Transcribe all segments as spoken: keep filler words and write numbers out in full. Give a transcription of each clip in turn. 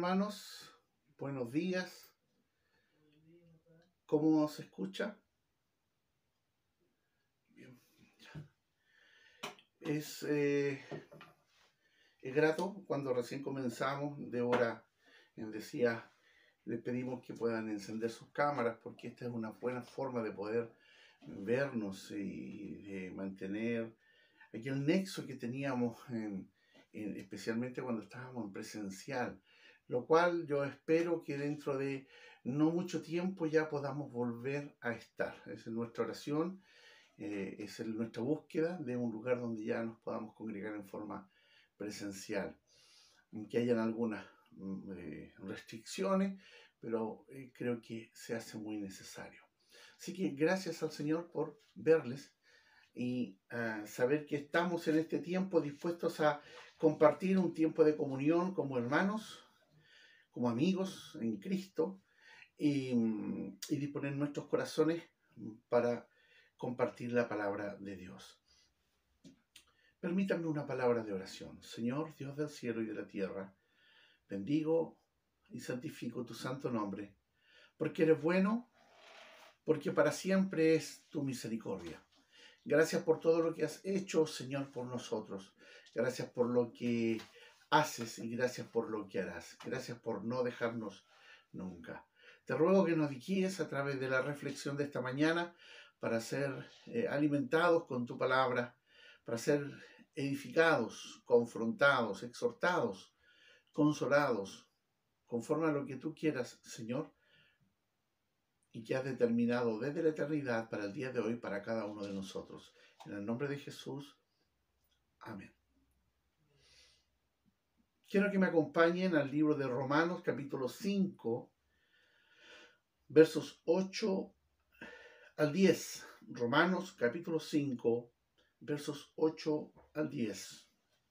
hermanos, buenos días. ¿Cómo se escucha? Bien. Es, eh, es grato cuando recién comenzamos. Débora decía, le pedimos que puedan encender sus cámaras porque esta es una buena forma de poder vernos y de mantener aquel nexo que teníamos, en, en, especialmente cuando estábamos en presencial, lo cual yo espero que dentro de no mucho tiempo ya podamos volver a estar. Esa es nuestra oración, eh, es nuestra búsqueda de un lugar donde ya nos podamos congregar en forma presencial, aunque hayan algunas eh, restricciones, pero eh, creo que se hace muy necesario. Así que gracias al Señor por verles y uh, saber que estamos en este tiempo dispuestos a compartir un tiempo de comunión como hermanos, como amigos en Cristo, y, y disponer nuestros corazones para compartir la palabra de Dios. Permítanme una palabra de oración. Señor, Dios del cielo y de la tierra, bendigo y santifico tu santo nombre, porque eres bueno, porque para siempre es tu misericordia. Gracias por todo lo que has hecho, Señor, por nosotros. Gracias por lo que haces y gracias por lo que harás. Gracias por no dejarnos nunca. Te ruego que nos guíes a través de la reflexión de esta mañana para ser eh, alimentados con tu palabra, para ser edificados, confrontados, exhortados, consolados, conforme a lo que tú quieras, Señor, y que has determinado desde la eternidad para el día de hoy, para cada uno de nosotros. En el nombre de Jesús, amén. Quiero que me acompañen al libro de Romanos, capítulo cinco, versos ocho al diez. Romanos, capítulo cinco, versos ocho al diez.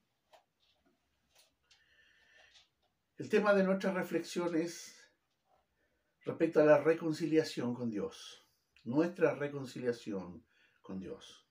El tema de nuestra reflexión es respecto a la reconciliación con Dios. Nuestra reconciliación con Dios.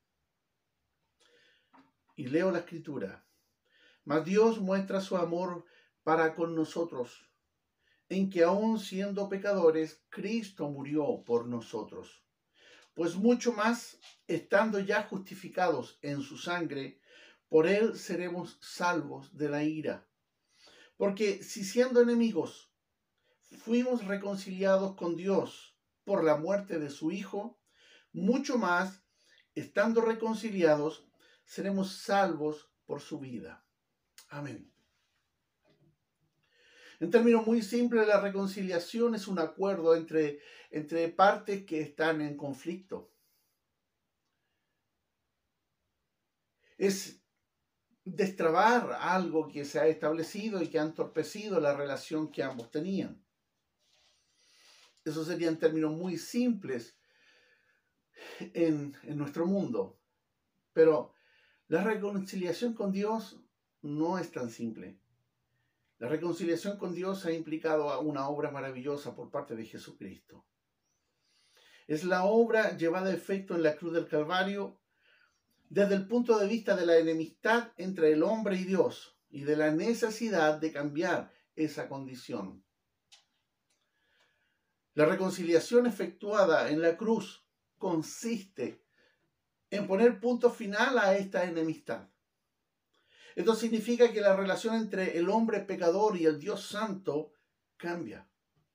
Y leo la escritura. Mas Dios muestra su amor para con nosotros, en que aun siendo pecadores, Cristo murió por nosotros. Pues mucho más, estando ya justificados en su sangre, por él seremos salvos de la ira. Porque si siendo enemigos, fuimos reconciliados con Dios por la muerte de su Hijo, mucho más, estando reconciliados, seremos salvos por su vida. Amén. En términos muy simples, la reconciliación es un acuerdo entre, entre partes que están en conflicto. Es destrabar algo que se ha establecido y que ha entorpecido la relación que ambos tenían. Eso sería en términos muy simples en, en nuestro mundo. Pero la reconciliación con Dios no es tan simple. La reconciliación con Dios ha implicado una obra maravillosa por parte de Jesucristo. Es la obra llevada a efecto en la cruz del Calvario desde el punto de vista de la enemistad entre el hombre y Dios y de la necesidad de cambiar esa condición. La reconciliación efectuada en la cruz consiste en poner punto final a esta enemistad. Esto significa que la relación entre el hombre pecador y el Dios santo cambia.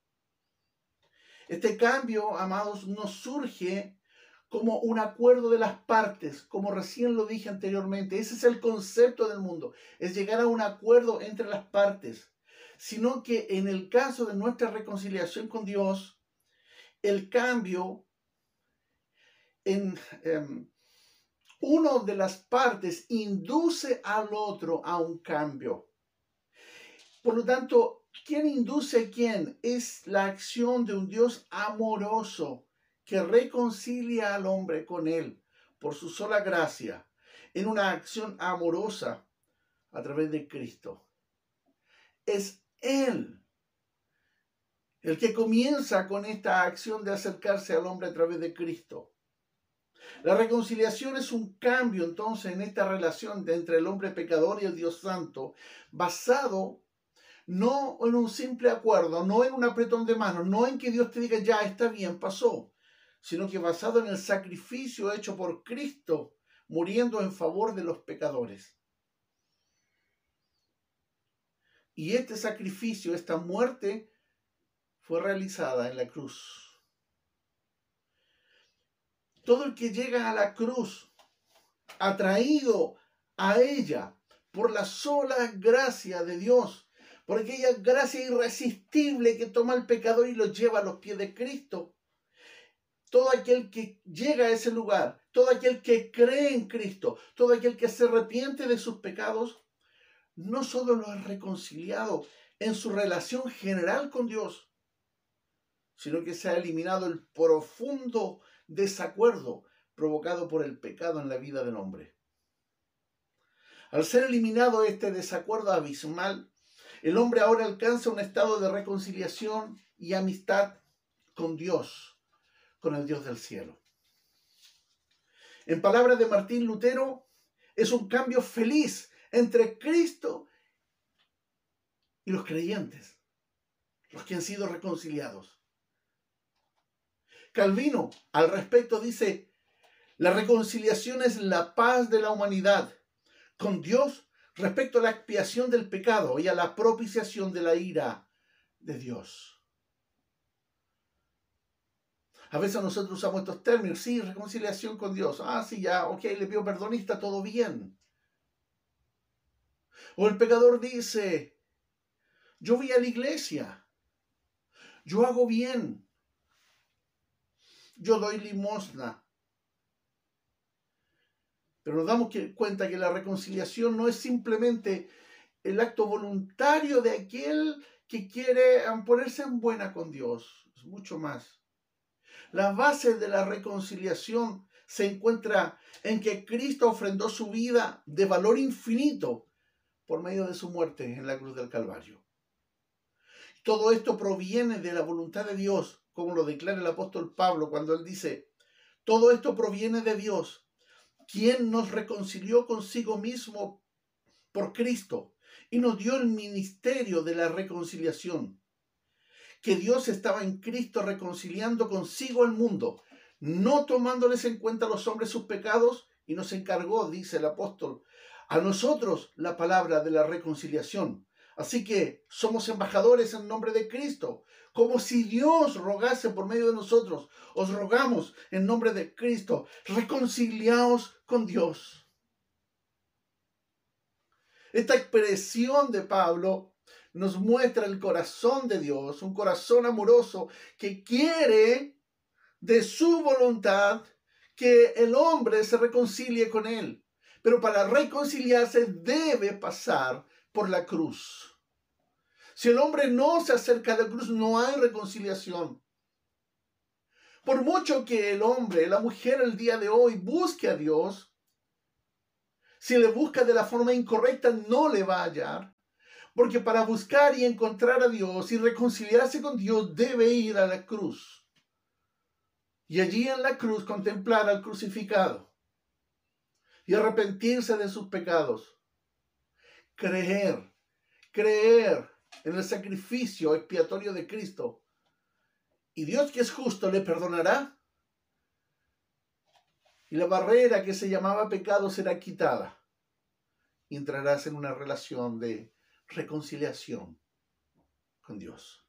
Este cambio, amados, no surge como un acuerdo de las partes, como recién lo dije anteriormente. Ese es el concepto del mundo, es llegar a un acuerdo entre las partes, sino que en el caso de nuestra reconciliación con Dios, el cambio en eh, uno de las partes induce al otro a un cambio. Por lo tanto, ¿quién induce a quién? Es la acción de un Dios amoroso que reconcilia al hombre con él por su sola gracia, en una acción amorosa a través de Cristo. Es Él el que comienza con esta acción de acercarse al hombre a través de Cristo. La reconciliación es un cambio entonces en esta relación de entre el hombre pecador y el Dios santo, basado no en un simple acuerdo, no en un apretón de manos, no en que Dios te diga, ya está bien, pasó, sino que basado en el sacrificio hecho por Cristo, muriendo en favor de los pecadores. Y este sacrificio, esta muerte, fue realizada en la cruz. Todo el que llega a la cruz, atraído a ella por la sola gracia de Dios, por aquella gracia irresistible que toma al pecador y lo lleva a los pies de Cristo. Todo aquel que llega a ese lugar, todo aquel que cree en Cristo, todo aquel que se arrepiente de sus pecados, no solo lo ha reconciliado en su relación general con Dios, sino que se ha eliminado el profundo desacuerdo provocado por el pecado en la vida del hombre. Al ser eliminado este desacuerdo abismal, el hombre ahora alcanza un estado de reconciliación y amistad con Dios, con el Dios del cielo. En palabras de Martín Lutero, es un cambio feliz entre Cristo y los creyentes, los que han sido reconciliados. Calvino, al respecto, dice, la reconciliación es la paz de la humanidad con Dios respecto a la expiación del pecado y a la propiciación de la ira de Dios. A veces nosotros usamos estos términos, sí, reconciliación con Dios. Ah, sí, ya, ok, le pido perdón y está todo bien. O el pecador dice, yo voy a la iglesia, yo hago bien, yo doy limosna. Pero nos damos cuenta que la reconciliación no es simplemente el acto voluntario de aquel que quiere ponerse en buena con Dios. Es mucho más. La base de la reconciliación se encuentra en que Cristo ofrendó su vida de valor infinito por medio de su muerte en la cruz del Calvario. Todo esto proviene de la voluntad de Dios, como lo declara el apóstol Pablo cuando él dice, todo esto proviene de Dios, quien nos reconcilió consigo mismo por Cristo y nos dio el ministerio de la reconciliación. Que Dios estaba en Cristo reconciliando consigo el mundo, no tomándoles en cuenta a los hombres sus pecados, y nos encargó, dice el apóstol, a nosotros la palabra de la reconciliación. Así que somos embajadores en nombre de Cristo, como si Dios rogase por medio de nosotros. Os rogamos en nombre de Cristo, reconciliaos con Dios. Esta expresión de Pablo nos muestra el corazón de Dios, un corazón amoroso que quiere de su voluntad que el hombre se reconcilie con él. Pero para reconciliarse debe pasar por la cruz. Si el hombre no se acerca a la cruz, no hay reconciliación. Por mucho que el hombre, la mujer el día de hoy busque a Dios, si le busca de la forma incorrecta, no le va a hallar. Porque para buscar y encontrar a Dios y reconciliarse con Dios debe ir a la cruz. Y allí en la cruz contemplar al crucificado y arrepentirse de sus pecados. Creer, creer en el sacrificio expiatorio de Cristo. Y Dios, que es justo, le perdonará. Y la barrera que se llamaba pecado será quitada. Y entrarás en una relación de reconciliación con Dios.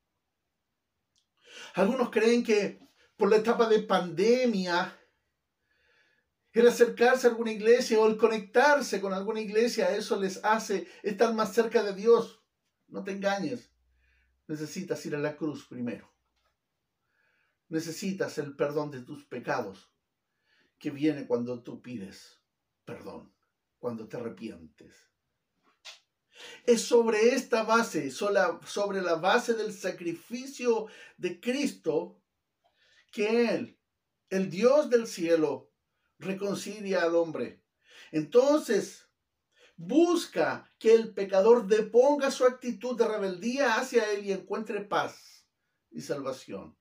Algunos creen que por la etapa de pandemia, el acercarse a alguna iglesia o el conectarse con alguna iglesia, eso les hace estar más cerca de Dios. No te engañes. Necesitas ir a la cruz primero. Necesitas el perdón de tus pecados, que viene cuando tú pides perdón, cuando te arrepientes. Es sobre esta base, sobre la base del sacrificio de Cristo, que Él, el Dios del cielo, reconcilia al hombre. Entonces, busca que el pecador deponga su actitud de rebeldía hacia Él y encuentre paz y salvación.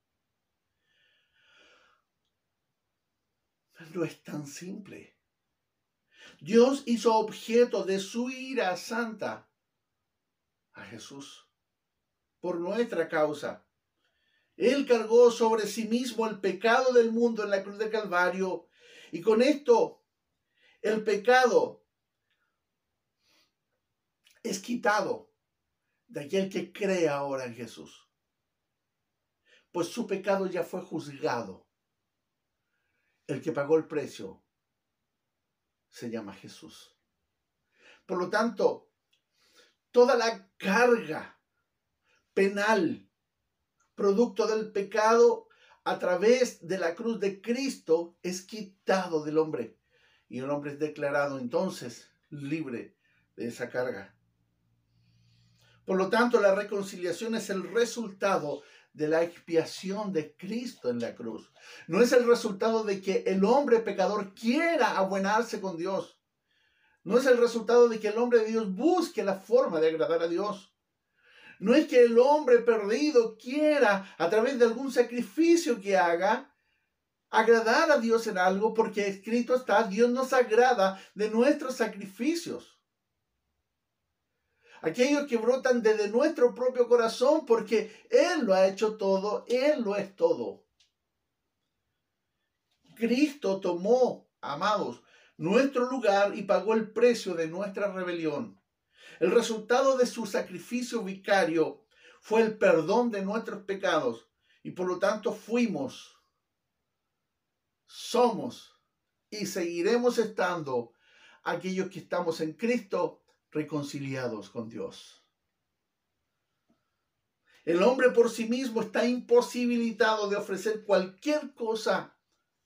No es tan simple. Dios hizo objeto de su ira santa a Jesús por nuestra causa. Él cargó sobre sí mismo el pecado del mundo en la cruz de Calvario, y con esto el pecado es quitado de aquel que cree ahora en Jesús, pues su pecado ya fue juzgado. El que pagó el precio se llama Jesús. Por lo tanto, toda la carga penal producto del pecado a través de la cruz de Cristo es quitado del hombre, y el hombre es declarado entonces libre de esa carga. Por lo tanto, la reconciliación es el resultado de la expiación de Cristo en la cruz. No es el resultado de que el hombre pecador quiera abuenarse con Dios. No es el resultado de que el hombre de Dios busque la forma de agradar a Dios. No es que el hombre perdido quiera, a través de algún sacrificio que haga, agradar a Dios en algo, porque escrito está, Dios nos agrada de nuestros sacrificios. Aquellos que brotan desde nuestro propio corazón, porque Él lo ha hecho todo, Él lo es todo. Cristo tomó, amados, nuestro lugar y pagó el precio de nuestra rebelión. El resultado de su sacrificio vicario fue el perdón de nuestros pecados, y por lo tanto fuimos, somos y seguiremos estando aquellos que estamos en Cristo reconciliados con Dios. El hombre por sí mismo está imposibilitado de ofrecer cualquier cosa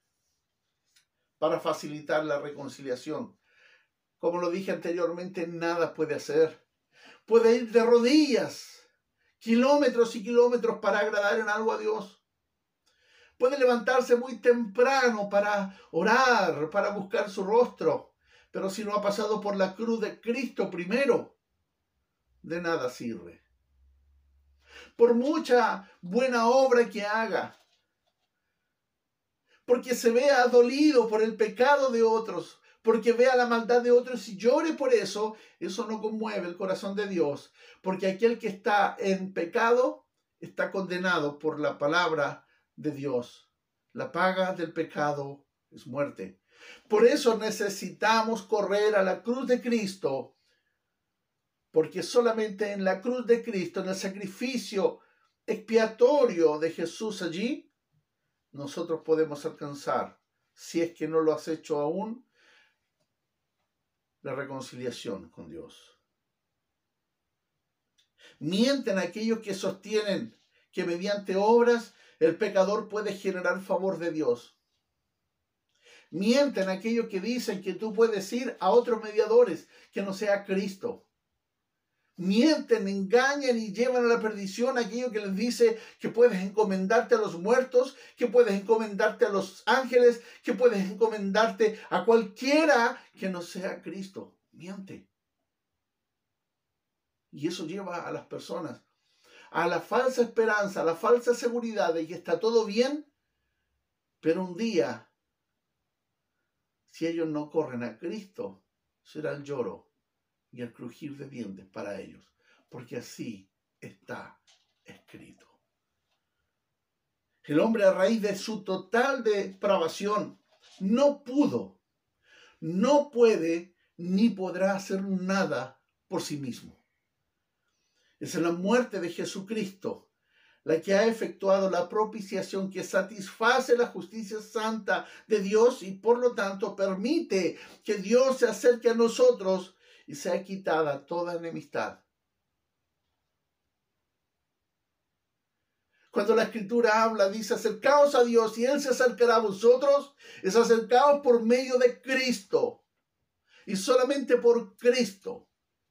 para facilitar la reconciliación. Como lo dije anteriormente, nada puede hacer. Puede ir de rodillas, kilómetros y kilómetros para agradar en algo a Dios. Puede levantarse muy temprano para orar, para buscar su rostro. Pero si no ha pasado por la cruz de Cristo primero, de nada sirve. Por mucha buena obra que haga, porque se vea dolido por el pecado de otros, porque vea la maldad de otros y llore por eso, eso no conmueve el corazón de Dios, porque aquel que está en pecado está condenado por la palabra de Dios. La paga del pecado es muerte. Por eso necesitamos correr a la cruz de Cristo, porque solamente en la cruz de Cristo, en el sacrificio expiatorio de Jesús allí, nosotros podemos alcanzar, si es que no lo has hecho aún, la reconciliación con Dios. Mienten aquellos que sostienen que mediante obras el pecador puede generar favor de Dios. Mienten aquellos que dicen que tú puedes ir a otros mediadores que no sea Cristo. Mienten, engañan y llevan a la perdición a aquellos que les dice que puedes encomendarte a los muertos, que puedes encomendarte a los ángeles, que puedes encomendarte a cualquiera que no sea Cristo. Miente. Y eso lleva a las personas a la falsa esperanza, a la falsa seguridad de que está todo bien, pero un día, si ellos no corren a Cristo, será el lloro y el crujir de dientes para ellos, porque así está escrito. El hombre, a raíz de su total depravación, no pudo, no puede ni podrá hacer nada por sí mismo. Es en la muerte de Jesucristo la que ha efectuado la propiciación que satisface la justicia santa de Dios y por lo tanto permite que Dios se acerque a nosotros y sea quitada toda enemistad. Cuando la Escritura habla, dice, acercaos a Dios y Él se acercará a vosotros, es acercaos por medio de Cristo y solamente por Cristo.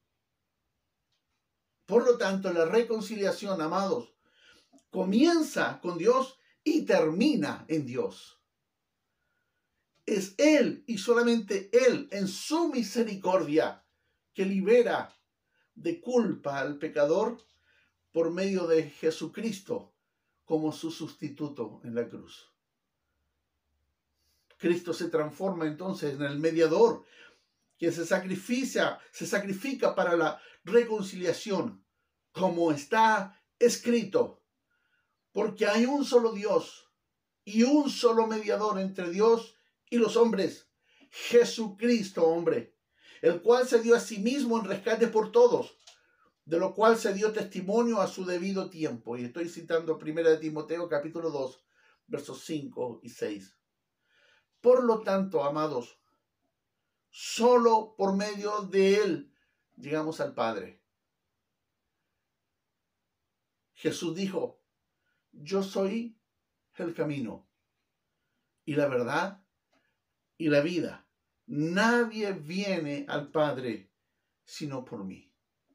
Por lo tanto, la reconciliación, amados, comienza con Dios y termina en Dios. Es Él y solamente Él, en su misericordia, que libera de culpa al pecador por medio de Jesucristo como su sustituto en la cruz. Cristo se transforma entonces en el mediador que se sacrifica, se sacrifica para la reconciliación como está escrito, porque hay un solo Dios y un solo mediador entre Dios y los hombres, Jesucristo, hombre, el cual se dio a sí mismo en rescate por todos, de lo cual se dio testimonio a su debido tiempo. Y estoy citando primera de Timoteo capítulo dos, versos cinco y seis. Por lo tanto, amados, solo por medio de Él llegamos al Padre. Jesús dijo, yo soy el camino y la verdad y la vida. Nadie viene al Padre sino por mí.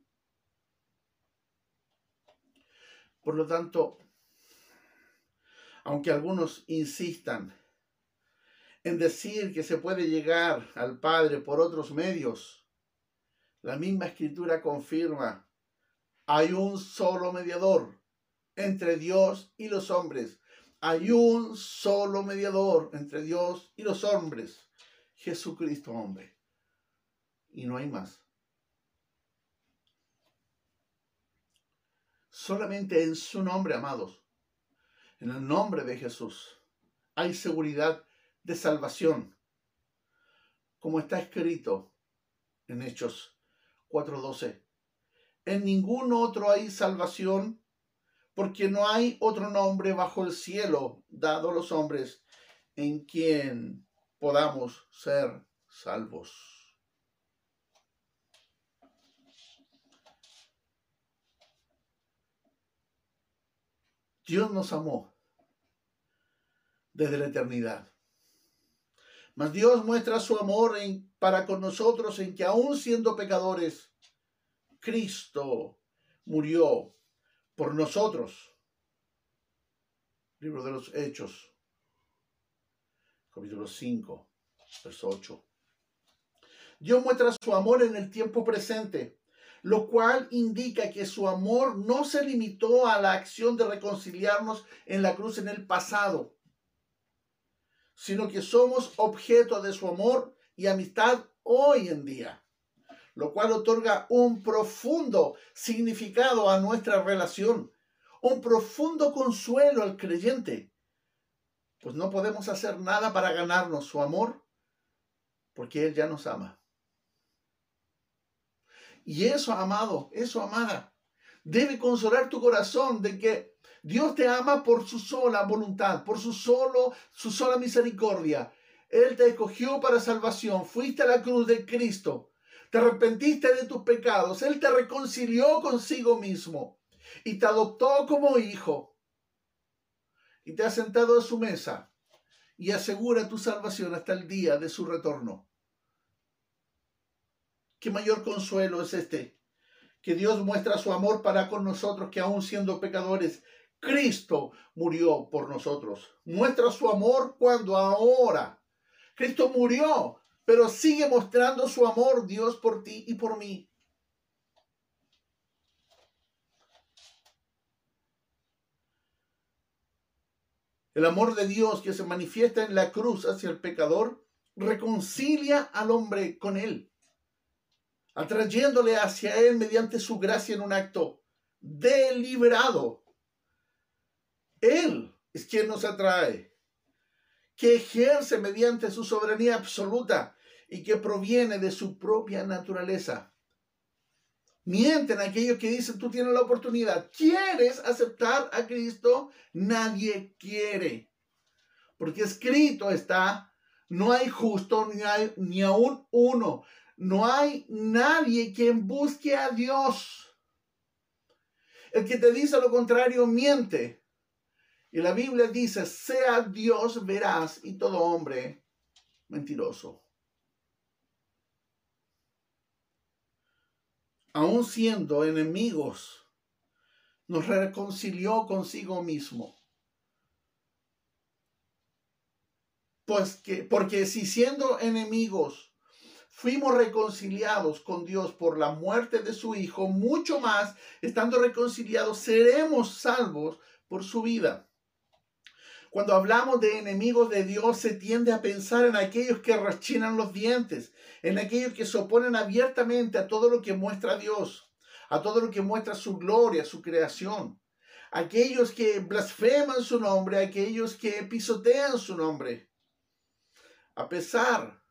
Por lo tanto, aunque algunos insistan en decir que se puede llegar al Padre por otros medios, la misma Escritura confirma, hay un solo mediador entre Dios y los hombres. Hay un solo mediador entre Dios y los hombres, Jesucristo, hombre. Y no hay más. Solamente en su nombre, amados, en el nombre de Jesús, hay seguridad de salvación, como está escrito en Hechos cuatro doce. En ningún otro hay salvación, porque no hay otro nombre bajo el cielo dado a los hombres en quien podamos ser salvos. Dios nos amó desde la eternidad. Mas Dios muestra su amor en, para con nosotros en que aun siendo pecadores, Cristo murió por nosotros. Libro de los Hechos, capítulo cinco, verso ocho. Dios muestra su amor en el tiempo presente, lo cual indica que su amor no se limitó a la acción de reconciliarnos en la cruz en el pasado, sino que somos objeto de su amor y amistad hoy en día, lo cual otorga un profundo significado a nuestra relación, un profundo consuelo al creyente, pues no podemos hacer nada para ganarnos su amor, porque Él ya nos ama. Y eso, amado, eso, amada, debe consolar tu corazón de que Dios te ama por su sola voluntad, por su, solo, su sola misericordia. Él te escogió para salvación. Fuiste a la cruz de Cristo. Te arrepentiste de tus pecados. Él te reconcilió consigo mismo y te adoptó como hijo. Y te ha sentado a su mesa y asegura tu salvación hasta el día de su retorno. ¿Qué mayor consuelo es este? Que Dios muestra su amor para con nosotros, que aún siendo pecadores, Cristo murió por nosotros. Muestra su amor cuando ahora Cristo murió, pero sigue mostrando su amor, Dios, por ti y por mí. El amor de Dios que se manifiesta en la cruz hacia el pecador reconcilia al hombre con Él, atrayéndole hacia Él mediante su gracia en un acto deliberado. Él es quien nos atrae, que ejerce mediante su soberanía absoluta y que proviene de su propia naturaleza. Mienten aquellos que dicen, tú tienes la oportunidad. ¿Quieres aceptar a Cristo? Nadie quiere. Porque escrito está, no hay justo ni, hay, ni aún uno. No hay nadie quien busque a Dios. El que te dice lo contrario miente. Y la Biblia dice, sea Dios veraz y todo hombre mentiroso. Aun siendo enemigos, nos reconcilió consigo mismo. Pues que, porque si siendo enemigos fuimos reconciliados con Dios por la muerte de su Hijo, mucho más, estando reconciliados, seremos salvos por su vida. Cuando hablamos de enemigos de Dios, se tiende a pensar en aquellos que rechinan los dientes, en aquellos que se oponen abiertamente a todo lo que muestra Dios, a todo lo que muestra su gloria, su creación, aquellos que blasfeman su nombre, aquellos que pisotean su nombre. A pesar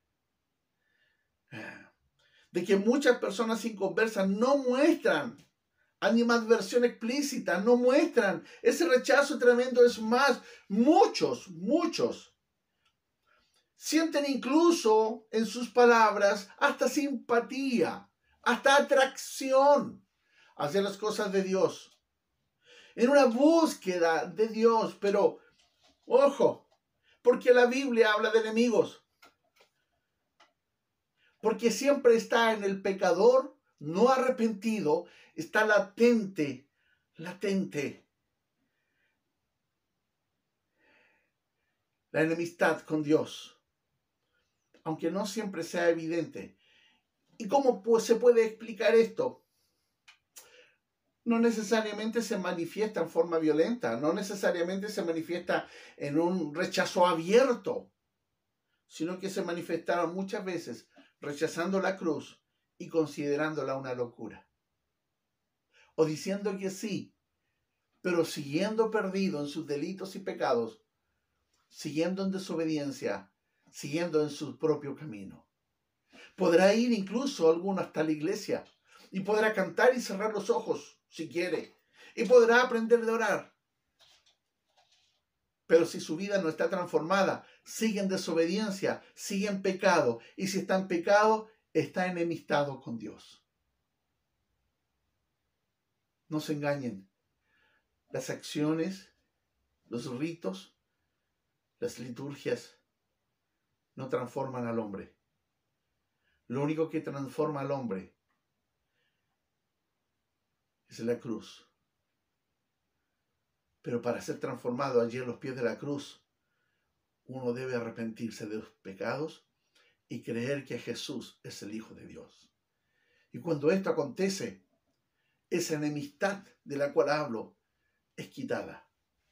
de que muchas personas inconversas no muestran animadversión explícita, no muestran ese rechazo tremendo. Es más, muchos, muchos sienten incluso en sus palabras hasta simpatía, hasta atracción hacia las cosas de Dios, en una búsqueda de Dios. Pero, ojo, porque la Biblia habla de enemigos, porque siempre está en el pecador no arrepentido, está latente, latente la enemistad con Dios, aunque no siempre sea evidente. ¿Y cómo pues se puede explicar esto? No necesariamente se manifiesta en forma violenta, no necesariamente se manifiesta en un rechazo abierto, sino que se manifestaron muchas veces rechazando la cruz y considerándola una locura. O diciendo que sí, pero siguiendo perdido en sus delitos y pecados, siguiendo en desobediencia, siguiendo en su propio camino. Podrá ir incluso alguno hasta la iglesia y podrá cantar y cerrar los ojos si quiere, y podrá aprender de orar. Pero si su vida no está transformada, sigue en desobediencia, sigue en pecado, y si está en pecado, está enemistado con Dios. No se engañen. Las acciones, los ritos, las liturgias no transforman al hombre. Lo único que transforma al hombre es la cruz. Pero para ser transformado allí a los pies de la cruz, uno debe arrepentirse de los pecados y creer que Jesús es el Hijo de Dios. Y cuando esto acontece, esa enemistad de la cual hablo es quitada.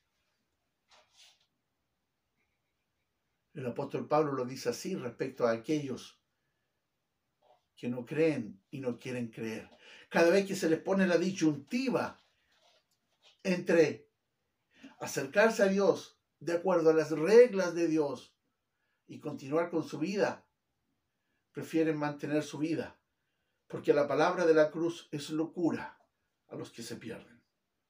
El apóstol Pablo lo dice así respecto a aquellos que no creen y no quieren creer. Cada vez que se les pone la disyuntiva entre acercarse a Dios de acuerdo a las reglas de Dios y continuar con su vida, prefieren mantener su vida, porque la palabra de la cruz es locura a los que se pierden.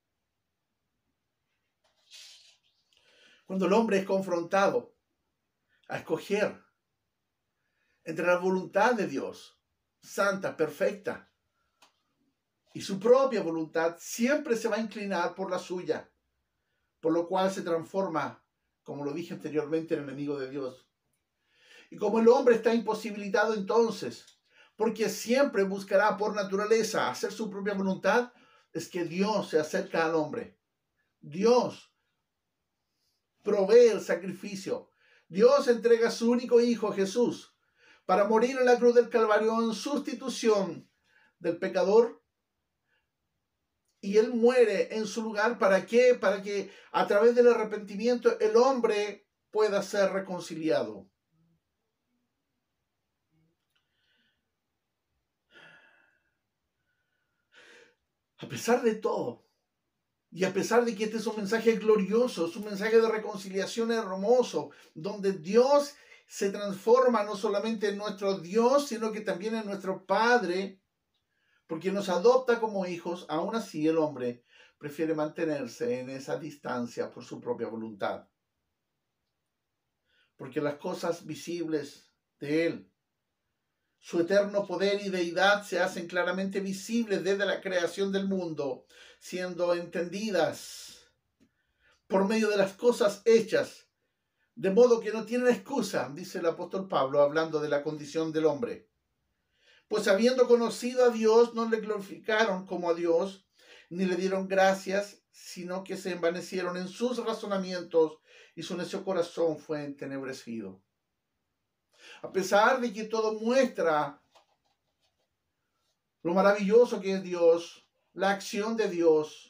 Cuando el hombre es confrontado a escoger entre la voluntad de Dios, santa, perfecta, y su propia voluntad, siempre se va a inclinar por la suya, por lo cual se transforma, como lo dije anteriormente, en enemigo de Dios. Y como el hombre está imposibilitado entonces, porque siempre buscará por naturaleza hacer su propia voluntad, es que Dios se acerca al hombre. Dios provee el sacrificio. Dios entrega a su único hijo, Jesús, para morir en la cruz del Calvario en sustitución del pecador. Y Él muere en su lugar. ¿Para qué? Para que a través del arrepentimiento el hombre pueda ser reconciliado. A pesar de todo, y a pesar de que este es un mensaje glorioso, es un mensaje de reconciliación hermoso, donde Dios se transforma no solamente en nuestro Dios, sino que también en nuestro Padre, porque nos adopta como hijos, aún así el hombre prefiere mantenerse en esa distancia por su propia voluntad. Porque las cosas visibles de Él, su eterno poder y deidad, se hacen claramente visibles desde la creación del mundo, siendo entendidas por medio de las cosas hechas, de modo que no tienen excusa, dice el apóstol Pablo, hablando de la condición del hombre. Pues habiendo conocido a Dios, no le glorificaron como a Dios, ni le dieron gracias, sino que se envanecieron en sus razonamientos, y su necio corazón fue entenebrecido. A pesar de que todo muestra lo maravilloso que es Dios, la acción de Dios,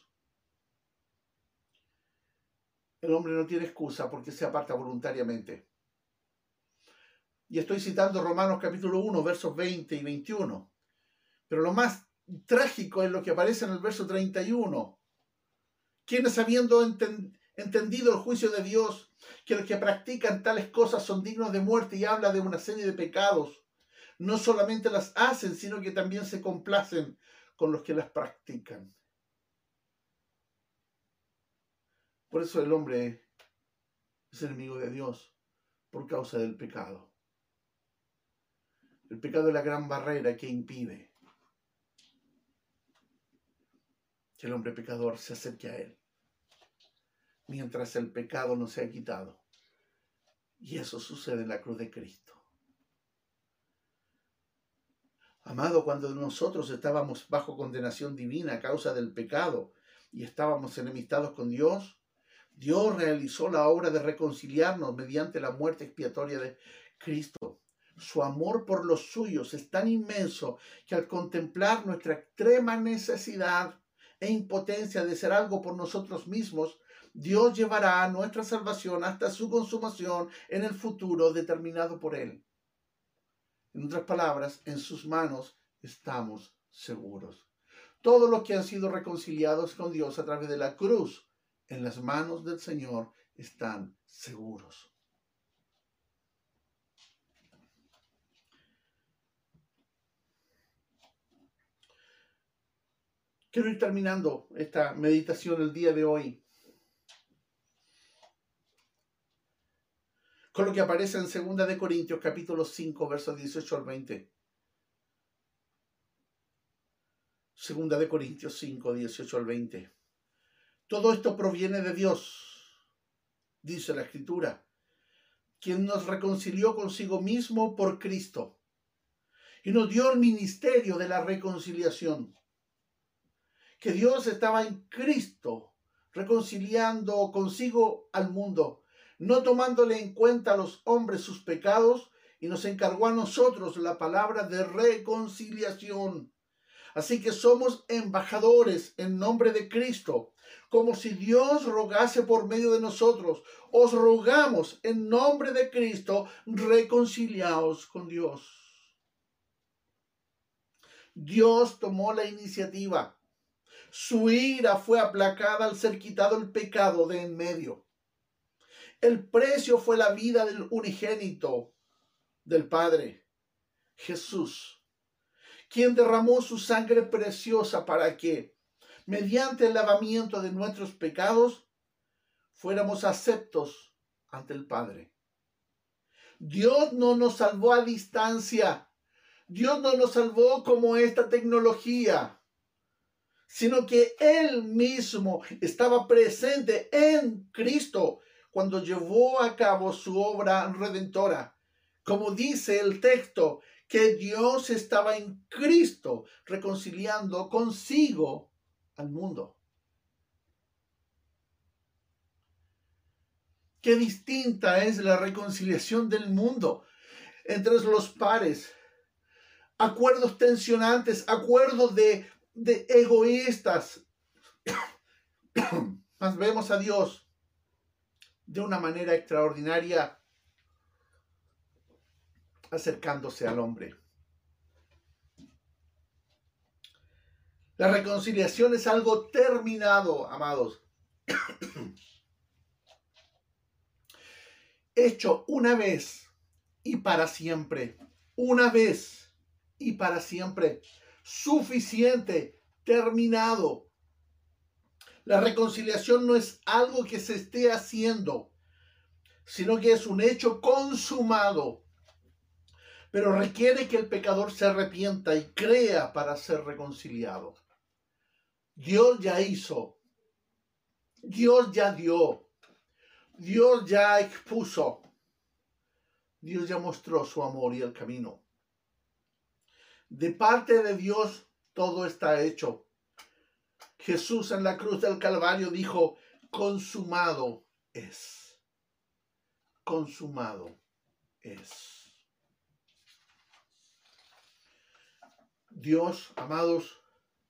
el hombre no tiene excusa porque se aparta voluntariamente. Y estoy citando Romanos capítulo uno, versos veinte y veintiuno. Pero lo más trágico es lo que aparece en el verso treinta y uno. Quienes habiendo enten, entendido el juicio de Dios, que los que practican tales cosas son dignos de muerte, y habla de una serie de pecados, no solamente las hacen, sino que también se complacen con los que las practican. Por eso el hombre es enemigo de Dios, por causa del pecado. El pecado es la gran barrera que impide que el hombre pecador se acerque a Él, mientras el pecado no se ha quitado. Y eso sucede en la cruz de Cristo. Amado, cuando nosotros estábamos bajo condenación divina a causa del pecado y estábamos enemistados con Dios, Dios realizó la obra de reconciliarnos mediante la muerte expiatoria de Cristo. Su amor por los suyos es tan inmenso que al contemplar nuestra extrema necesidad e impotencia de hacer algo por nosotros mismos, Dios llevará a nuestra salvación hasta su consumación en el futuro determinado por Él. En otras palabras, en sus manos estamos seguros. Todos los que han sido reconciliados con Dios a través de la cruz, en las manos del Señor, están seguros. Quiero ir terminando esta meditación el día de hoy con lo que aparece en segunda de Corintios capítulo cinco, versos dieciocho al veinte. segunda de Corintios cinco, dieciocho al veinte. Todo esto proviene de Dios, dice la Escritura, quien nos reconcilió consigo mismo por Cristo y nos dio el ministerio de la reconciliación. Que Dios estaba en Cristo reconciliando consigo al mundo, no tomándole en cuenta a los hombres sus pecados, y nos encargó a nosotros la palabra de reconciliación. Así que somos embajadores en nombre de Cristo, como si Dios rogase por medio de nosotros. Os rogamos en nombre de Cristo, reconciliaos con Dios. Dios tomó la iniciativa. Su ira fue aplacada al ser quitado el pecado de en medio. El precio fue la vida del unigénito del Padre, Jesús, quien derramó su sangre preciosa para que, mediante el lavamiento de nuestros pecados, fuéramos aceptos ante el Padre. Dios no nos salvó a distancia. Dios no nos salvó como esta tecnología, sino que Él mismo estaba presente en Cristo cuando llevó a cabo su obra redentora. Como dice el texto, que Dios estaba en Cristo reconciliando consigo al mundo. Qué distinta es la reconciliación del mundo entre los pares. Acuerdos tensionantes, acuerdos de, de egoístas. Mas vemos a Dios de una manera extraordinaria acercándose al hombre. La reconciliación es algo terminado, amados. Hecho una vez y para siempre. Una vez y para siempre. Suficiente, terminado. La reconciliación no es algo que se esté haciendo, sino que es un hecho consumado. Pero requiere que el pecador se arrepienta y crea para ser reconciliado. Dios ya hizo. Dios ya dio. Dios ya expuso. Dios ya mostró su amor y el camino. De parte de Dios todo está hecho. Jesús en la cruz del Calvario dijo, consumado es. Consumado es. Dios, amados,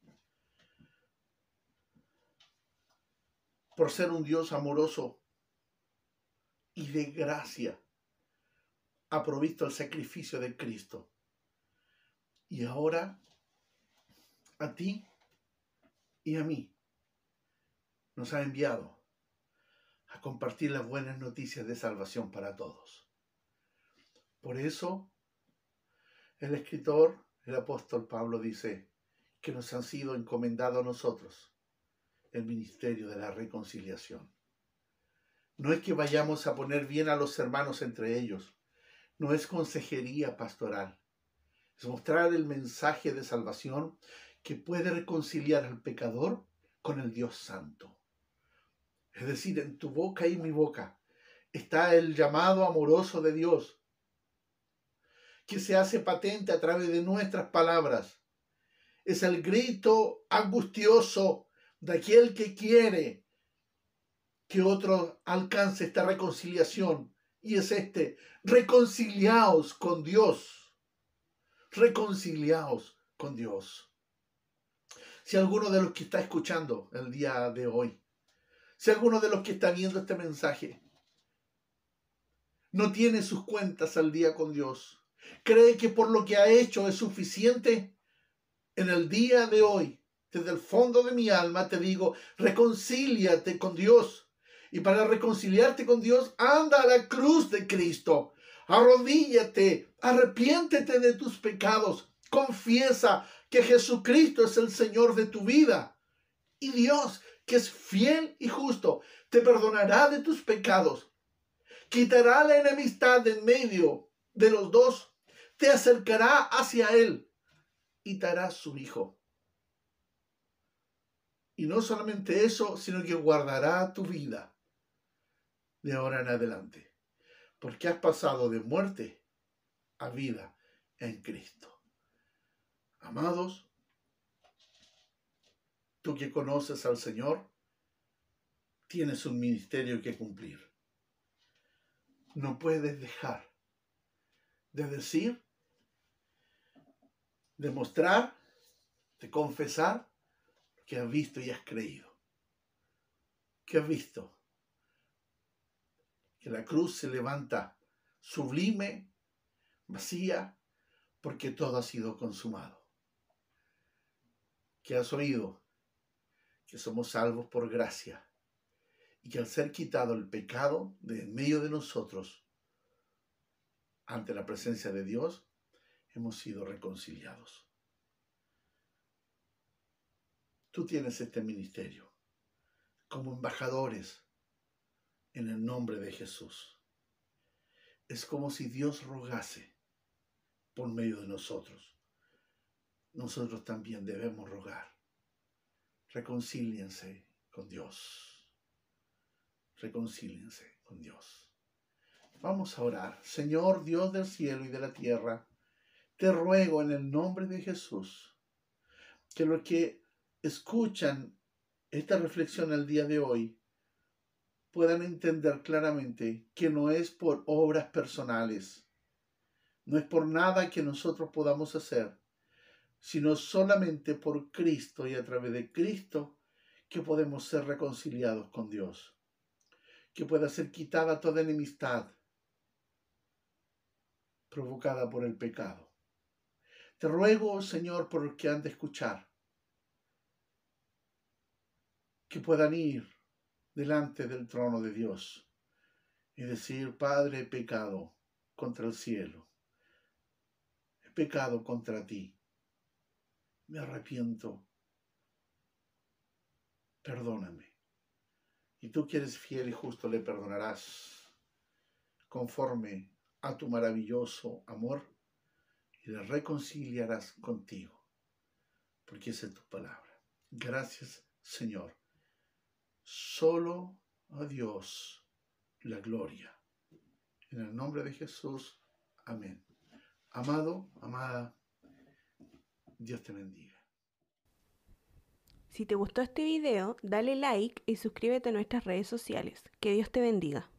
por ser un Dios amoroso y de gracia, ha provisto el sacrificio de Cristo. Y ahora a ti y a mí. Nos ha enviado a compartir las buenas noticias de salvación para todos. Por eso, el escritor, el apóstol Pablo dice que nos han sido encomendados a nosotros el ministerio de la reconciliación. No es que vayamos a poner bien a los hermanos entre ellos, no es consejería pastoral, es mostrar el mensaje de salvación que puede reconciliar al pecador con el Dios Santo. Es decir, en tu boca y mi boca está el llamado amoroso de Dios, que se hace patente a través de nuestras palabras. Es el grito angustioso de aquel que quiere que otro alcance esta reconciliación. Y es este: reconciliaos con Dios. Reconciliaos con Dios. Si alguno de los que está escuchando el día de hoy, si alguno de los que está viendo este mensaje no tiene sus cuentas al día con Dios, cree que por lo que ha hecho es suficiente, en el día de hoy, desde el fondo de mi alma te digo, reconcíliate con Dios. Y para reconciliarte con Dios, anda a la cruz de Cristo. Arrodíllate, arrepiéntete de tus pecados, confiesa que Jesucristo es el Señor de tu vida. Y Dios, que es fiel y justo, te perdonará de tus pecados, quitará la enemistad de en medio de los dos, te acercará hacia Él y te hará su hijo. Y no solamente eso, sino que guardará tu vida de ahora en adelante, porque has pasado de muerte a vida en Cristo. Amados, tú que conoces al Señor, tienes un ministerio que cumplir. No puedes dejar de decir, de mostrar, de confesar que has visto y has creído. Que has visto que la cruz se levanta sublime, vacía, porque todo ha sido consumado. Que has oído que somos salvos por gracia y que al ser quitado el pecado de en medio de nosotros, ante la presencia de Dios, hemos sido reconciliados. Tú tienes este ministerio como embajadores en el nombre de Jesús. Es como si Dios rogase por medio de nosotros. Nosotros también debemos rogar. Reconcíliense con Dios. Reconcíliense con Dios. Vamos a orar. Señor Dios del cielo y de la tierra, te ruego en el nombre de Jesús que los que escuchan esta reflexión el día de hoy puedan entender claramente que no es por obras personales, no es por nada que nosotros podamos hacer, sino solamente por Cristo y a través de Cristo que podemos ser reconciliados con Dios, que pueda ser quitada toda enemistad provocada por el pecado. Te ruego, Señor, por los que han de escuchar, que puedan ir delante del trono de Dios y decir: Padre, he pecado contra el cielo, he pecado contra ti, me arrepiento, perdóname. Y tú que eres fiel y justo le perdonarás conforme a tu maravilloso amor y le reconciliarás contigo, porque esa es tu palabra. Gracias, Señor. Solo a Dios la gloria. En el nombre de Jesús. Amén. Amado, amada, Dios te bendiga. Si te gustó este video, dale like y suscríbete a nuestras redes sociales. Que Dios te bendiga.